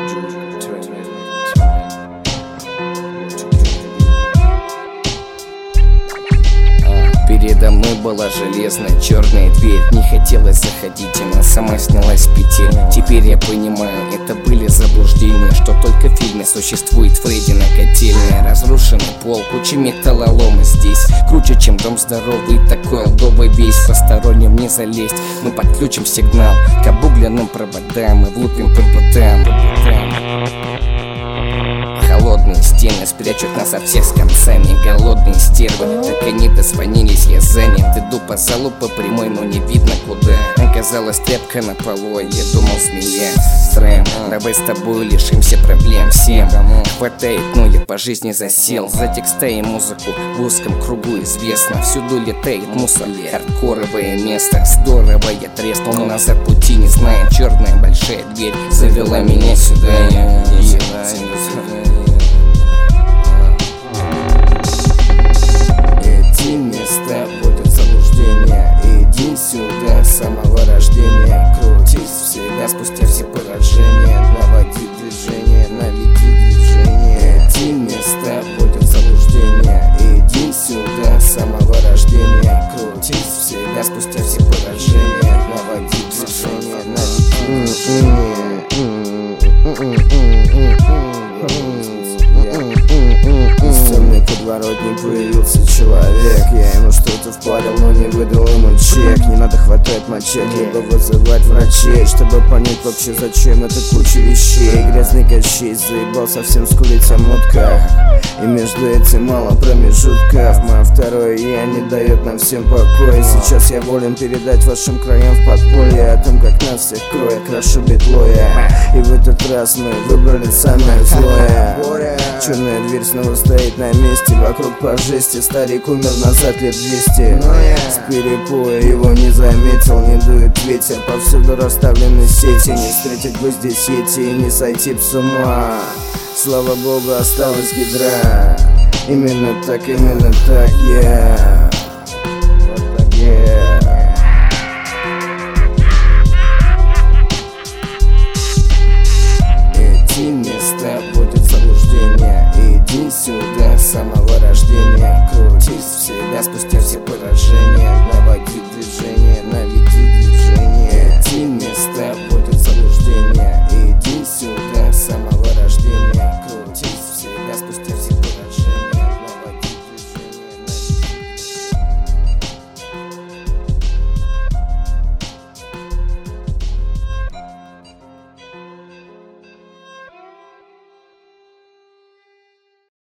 Передо мной была железная черная дверь. Не хотелось заходить, она сама снялась с петель. Теперь я понимаю, это были заблуждения, что только в фильме существует Фредди на котельной. Разрушенный пол, куча металлолома здесь. Круче, чем дом здоровый, такой алдовый весь. Посторонним не залезть, мы подключим сигнал к обугленным проводам и влупим по бутам. Холодные стены спрячут нас от всех с концами. Голодные стервы, так и не дозвонились, я занят. Иду по залу по прямой, но не видно куда. Оказалась тряпка на полу, а я думал змея. Стрэм, давай с тобой лишимся проблем всем. Хватает, но я по жизни засел. За текста и музыку в узком кругу известно. Всюду летает мусор, хардкоровое место. Здорово я треснул, но назад пути не знаю. Черная большая дверь завела меня сюда. Эти места будут заблуждения. Иди сюда с самого рождения. Крутись всегда спустя все поражения. Наводи движение, наведи движение. Эти места будут заблуждения. Иди сюда с самого рождения. Крутись всегда спустя все поражения. Наводи движение, наведи движение. Подворотник появился человек. Я ему что-то впарил, но не выдал ему чек. Не надо хватать мочек, либо вызывать врачей, чтобы понять вообще зачем это куча вещей. Грязный Кощей заебал совсем скулить о мутках, и между этим мало промежутков. Мое второе я не дает нам всем покоя. Сейчас я волен передать вашим краям в подполье о том, как нас всех кроет, крашу битлоя. И в этот раз мы выбрали самое злое. Черная дверь снова стоит на месте. Вокруг по жести, старик умер назад лет 200. С перепоя его не заметил. Не дует ветер, повсюду расставлены сети. Не встретить бы здесь йети и не сойти с ума. Слава богу, осталась гидра. Именно так, yeah. Вот так, yeah.